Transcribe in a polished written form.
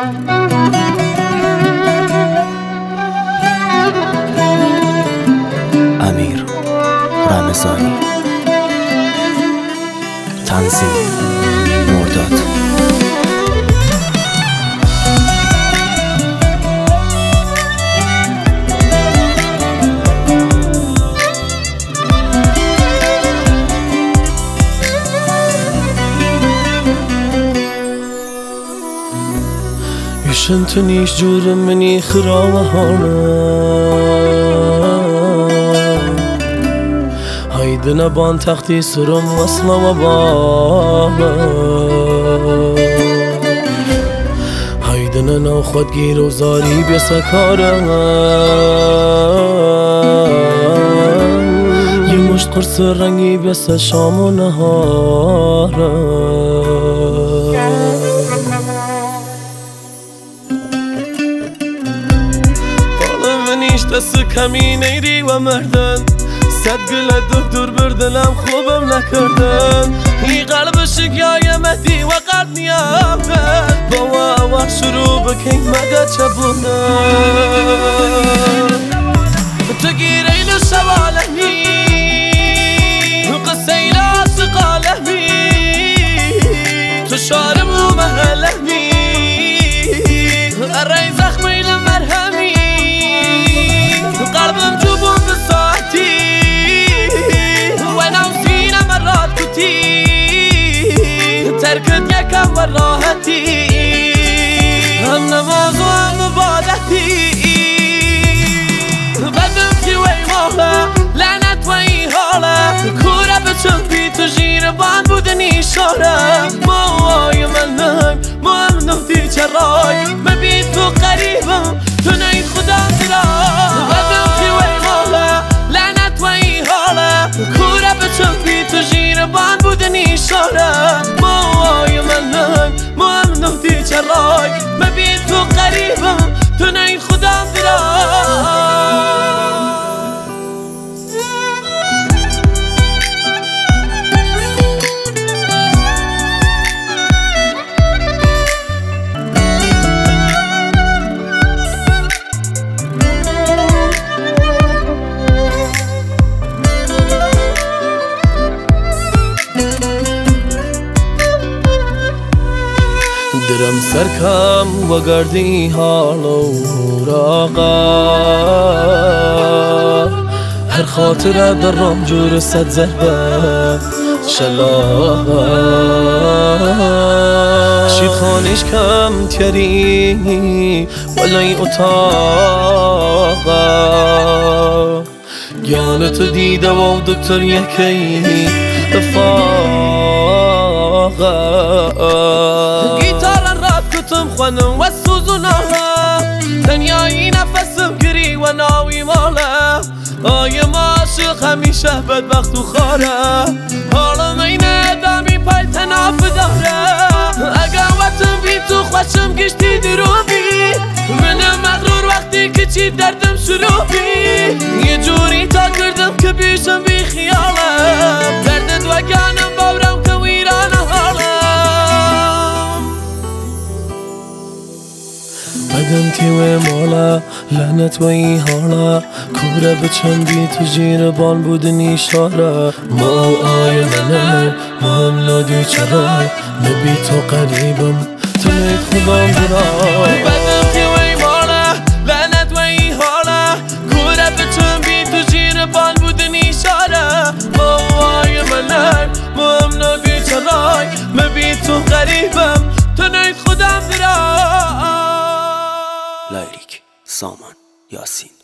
امیر رمضانی، تنظیم مرداد. يشنتنيش جور مني خراوهانا هيدنا بان تختي سرم وصلا وبانا هيدنا ناخد گیر و زاری بسكارا يمشت قرص رنگي بس شام و نهارا دست کمی نیری و مردن صد گل دکتر بردلم خوبم نکردن ای قلب شکیای مهدی و قلب نیامدن با وقت شروع بکن مگه چبونن تو گیرین و شوالمی قصه ایلا سقالمی تو شارم و محلمی ارای زخمی لمرهمی قلبم جبون بساعتي وانا وسينا مرات كتير تركت يكم وراهتي النماز ومبادتي بدم في وي مولا لعنت وي هالا كورا بتشبي تجير بان بودني شارا موي منم ممنوع دي جراي ما بيت قريبا تنين خدا دراي كورا بتشوفي تجير بان بودني شارع موای منم ممنوع دی جراي ما بی تو قریبم تو نین خودم درم سرکم و گردی حال و راقا هر خاطره درم جور صد ضربه شلاقا شید خانش کم تیری ولای اتاقا گیانت دیده و دکتر یکی افاقا گیتار راد کتم خونم و سوزوناها دنیایی نفسم گری و ناوی ماله آیم عاشق همیشه بدبخت و خاره حالم این ادامی پای تناف داره اگه وقتم بی تو خوشم گشتی دروبی منم مغرور وقتی که چی دردم شروع بی یه جوری تا کردم که بیشم بی خیالم دردت و گانم باورم که ویران حالم بدم تیوه مالا لعنت و ای حالا کوره بچم بی تو جیر بان بودنی شاره ما آی منه ما هم نادی چرای نبی تو قریبم تو نید خودم برای بدم تیوه مالا لعنت و ای حالا کوره بچم بی تو جیر بان بودنی شاره ما آی منه ما هم نادی چرای نبی تو قریبم تو نید خودم برای لایریک سامان یاسین.